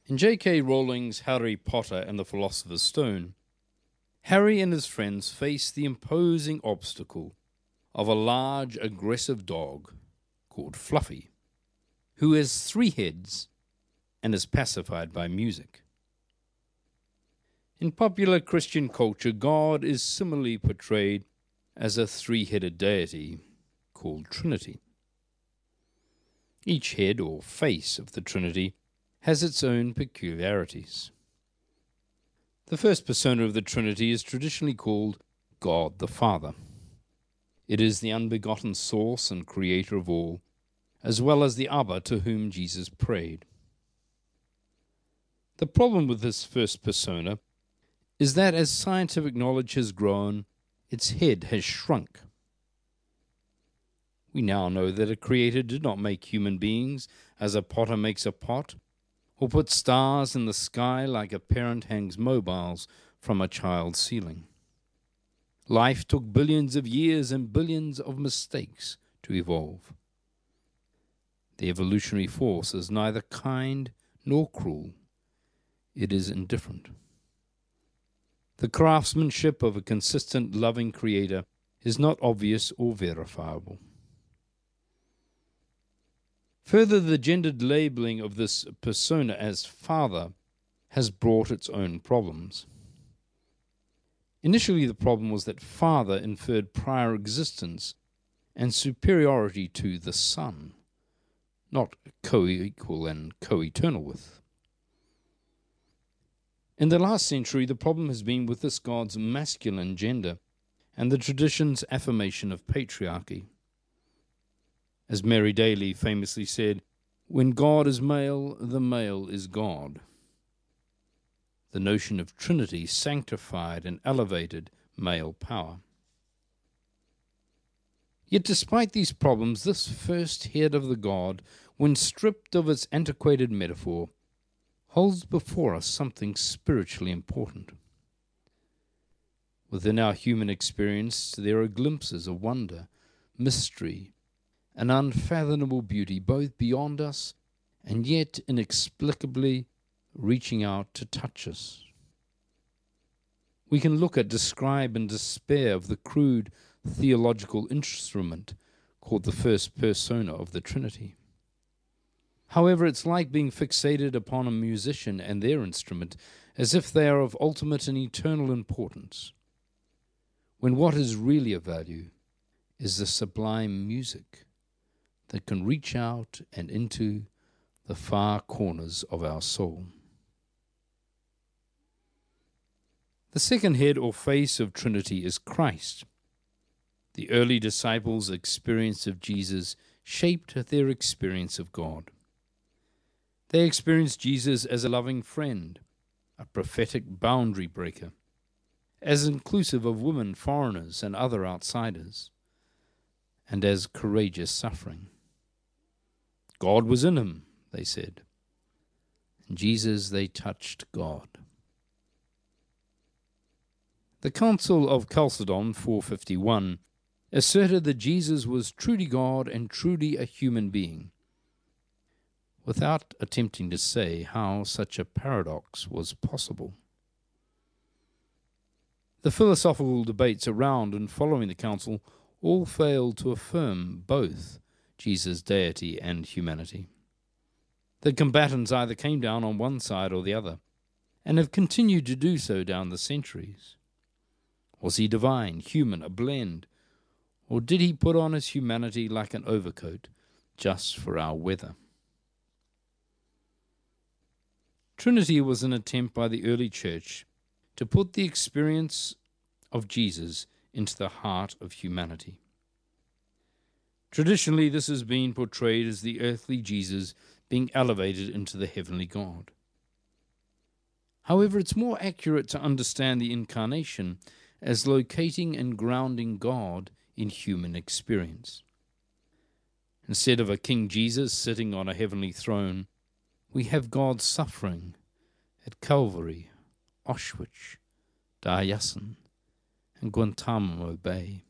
In J.K. Rowling's Harry Potter and the Philosopher's Stone, Harry and his friends face the imposing obstacle of a large, aggressive dog called Fluffy, who has 3 heads and is pacified by music. In popular Christian culture, God is similarly portrayed as a 3-headed deity called Trinity. Each head or face of the Trinity has its own peculiarities. The first persona of the Trinity is traditionally called God the Father. It is the unbegotten source and creator of all, as well as the Abba to whom Jesus prayed. The problem with this first persona is that as scientific knowledge has grown, its head has shrunk. We now know that a creator did not make human beings as a potter makes a pot, or put stars in the sky like a parent hangs mobiles from a child's ceiling. Life took billions of years and billions of mistakes to evolve. The evolutionary force is neither kind nor cruel. It is indifferent. The craftsmanship of a consistent, loving creator is not obvious or verifiable. Further, the gendered labeling of this persona as father has brought its own problems. Initially, the problem was that father inferred prior existence and superiority to the son, not co-equal and co-eternal with. In the last century, the problem has been with this God's masculine gender and the tradition's affirmation of patriarchy. As Mary Daly famously said, "When God is male, the male is God." The notion of Trinity sanctified and elevated male power. Yet despite these problems, this first head of the God, when stripped of its antiquated metaphor, holds before us something spiritually important. Within our human experience, there are glimpses of wonder, mystery, an unfathomable beauty, both beyond us and yet inexplicably reaching out to touch us. We can look at, describe, and despair of the crude theological instrument called the first persona of the Trinity. However, it's like being fixated upon a musician and their instrument as if they are of ultimate and eternal importance, when what is really of value is the sublime music that can reach out and into the far corners of our soul. The second head or face of Trinity is Christ. The early disciples' experience of Jesus shaped their experience of God. They experienced Jesus as a loving friend, a prophetic boundary breaker, as inclusive of women, foreigners, and other outsiders, and as courageous suffering. God was in him, they said. In Jesus, they touched God. The Council of Chalcedon 451 asserted that Jesus was truly God and truly a human being, without attempting to say how such a paradox was possible. The philosophical debates around and following the council all failed to affirm both Jesus' deity and humanity. The combatants either came down on one side or the other, and have continued to do so down the centuries. Was he divine, human, a blend, or did he put on his humanity like an overcoat just for our weather? Trinity was an attempt by the early church to put the experience of Jesus into the heart of humanity. Traditionally, this has been portrayed as the earthly Jesus being elevated into the heavenly God. However, it's more accurate to understand the incarnation as locating and grounding God in human experience. Instead of a King Jesus sitting on a heavenly throne, we have God suffering at Calvary, Auschwitz, Diocesan, and Guantanamo Bay.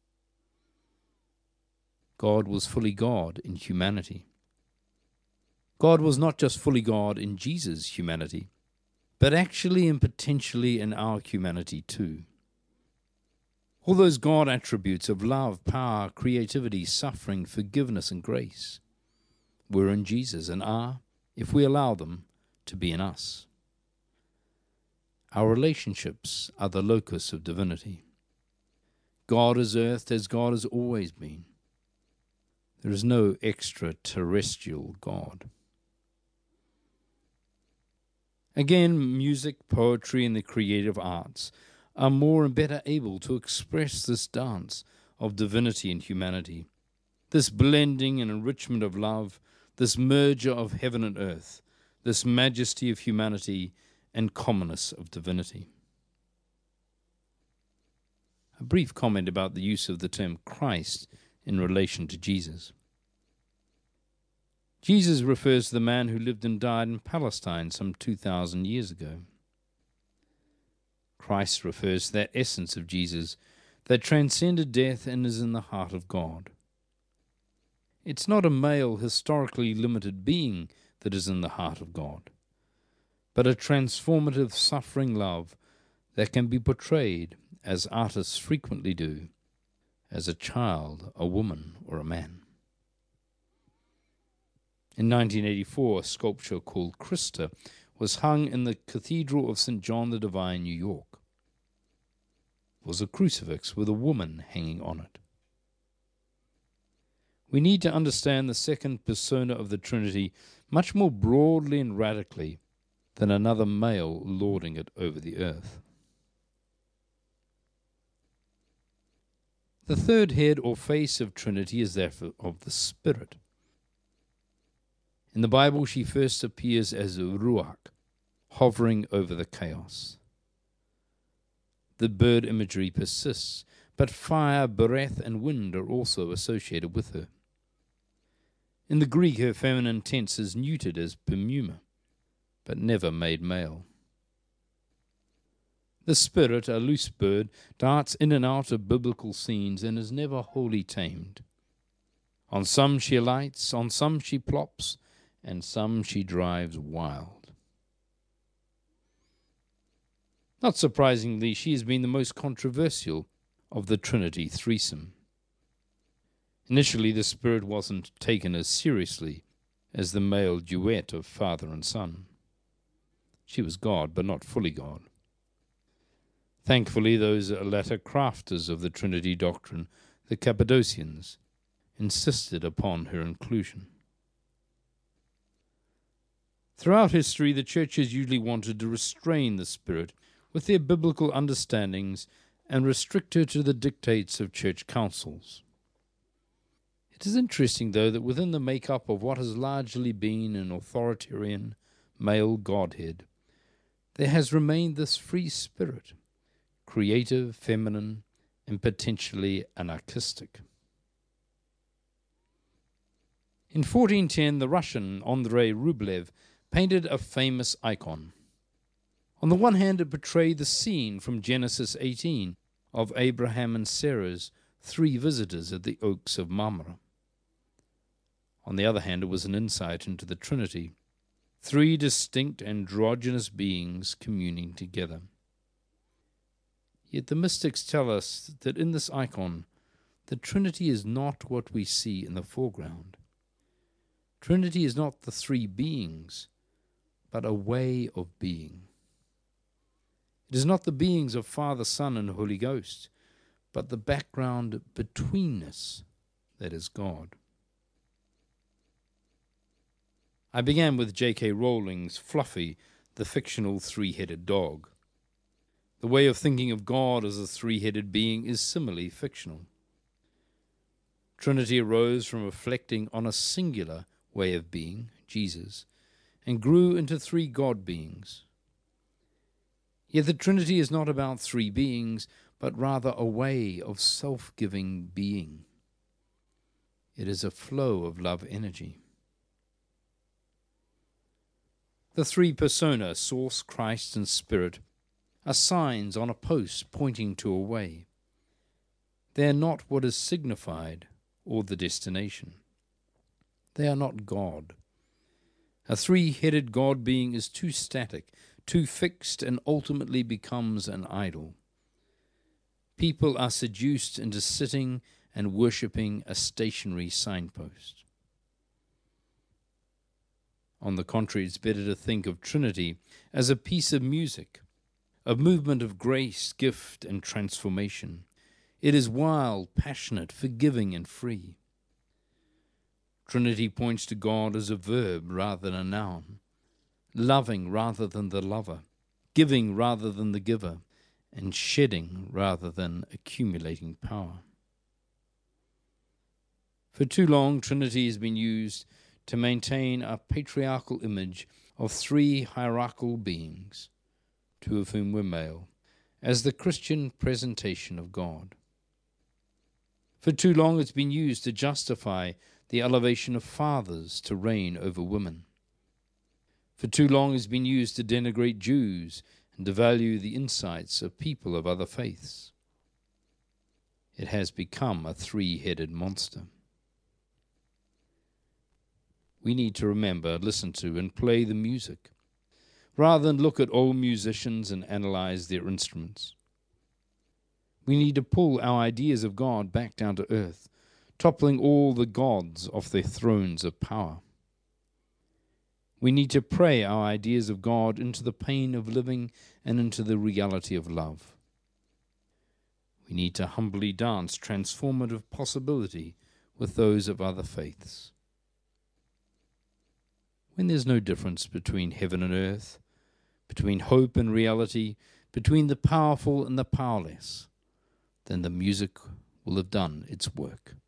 God was fully God in humanity. God was not just fully God in Jesus' humanity, but actually and potentially in our humanity too. All those God attributes of love, power, creativity, suffering, forgiveness, and grace were in Jesus and are, if we allow them, to be in us. Our relationships are the locus of divinity. God is earthed as God has always been. There is no extraterrestrial God. Again, music, poetry, and the creative arts are more and better able to express this dance of divinity and humanity, this blending and enrichment of love, this merger of heaven and earth, this majesty of humanity and commonness of divinity. A brief comment about the use of the term Christ in relation to Jesus. Jesus refers to the man who lived and died in Palestine some 2,000 years ago. Christ refers to that essence of Jesus that transcended death and is in the heart of God. It's not a male, historically limited being that is in the heart of God, but a transformative, suffering love that can be portrayed, as artists frequently do, as a child, a woman, or a man. In 1984, a sculpture called Christa was hung in the Cathedral of St. John the Divine, New York. It was a crucifix with a woman hanging on it. We need to understand the second persona of the Trinity much more broadly and radically than another male lording it over the earth. The third head or face of Trinity is that of the Spirit. In the Bible, she first appears as Ruach, hovering over the chaos. The bird imagery persists, but fire, breath, and wind are also associated with her. In the Greek, her feminine tense is neutered as pneuma, but never made male. The Spirit, a loose bird, darts in and out of biblical scenes and is never wholly tamed. On some she alights, on some she plops, and some she drives wild. Not surprisingly, she has been the most controversial of the Trinity threesome. Initially, the Spirit wasn't taken as seriously as the male duet of Father and Son. She was God, but not fully God. Thankfully, those latter crafters of the Trinity doctrine, the Cappadocians, insisted upon her inclusion. Throughout history, the Church has usually wanted to restrain the Spirit with their biblical understandings and restrict her to the dictates of church councils. It is interesting, though, that within the makeup of what has largely been an authoritarian male Godhead, there has remained this free spirit, creative, feminine, and potentially anarchistic. In 1410, the Russian Andrei Rublev painted a famous icon. On the one hand, it portrayed the scene from Genesis 18 of Abraham and Sarah's three visitors at the Oaks of Mamre. On the other hand, it was an insight into the Trinity, three distinct androgynous beings communing together. Yet the mystics tell us that in this icon, the Trinity is not what we see in the foreground. Trinity is not the three beings, but a way of being. It is not the beings of Father, Son, and Holy Ghost, but the background betweenness that is God. I began with J.K. Rowling's Fluffy, the fictional three-headed dog. The way of thinking of God as a three-headed being is similarly fictional. Trinity arose from reflecting on a singular way of being, Jesus, and grew into three God beings. Yet the Trinity is not about three beings, but rather a way of self-giving being. It is a flow of love energy. The three persona, Source, Christ, and Spirit, are signs on a post pointing to a way. They are not what is signified or the destination. They are not God. A three-headed God being is too static, too fixed, and ultimately becomes an idol. People are seduced into sitting and worshipping a stationary signpost. On the contrary, it's better to think of Trinity as a piece of music, a movement of grace, gift, and transformation. It is wild, passionate, forgiving, and free. Trinity points to God as a verb rather than a noun, loving rather than the lover, giving rather than the giver, and shedding rather than accumulating power. For too long, Trinity has been used to maintain a patriarchal image of three hierarchical beings, two of whom were male, as the Christian presentation of God. For too long it's been used to justify the elevation of fathers to reign over women. For too long it's been used to denigrate Jews and devalue the insights of people of other faiths. It has become a three-headed monster. We need to remember, listen to, and play the music, rather than look at old musicians and analyze their instruments. We need to pull our ideas of God back down to earth, toppling all the gods off their thrones of power. We need to pray our ideas of God into the pain of living and into the reality of love. We need to humbly dance transformative possibility with those of other faiths. When there's no difference between heaven and earth, between hope and reality, between the powerful and the powerless, then the music will have done its work.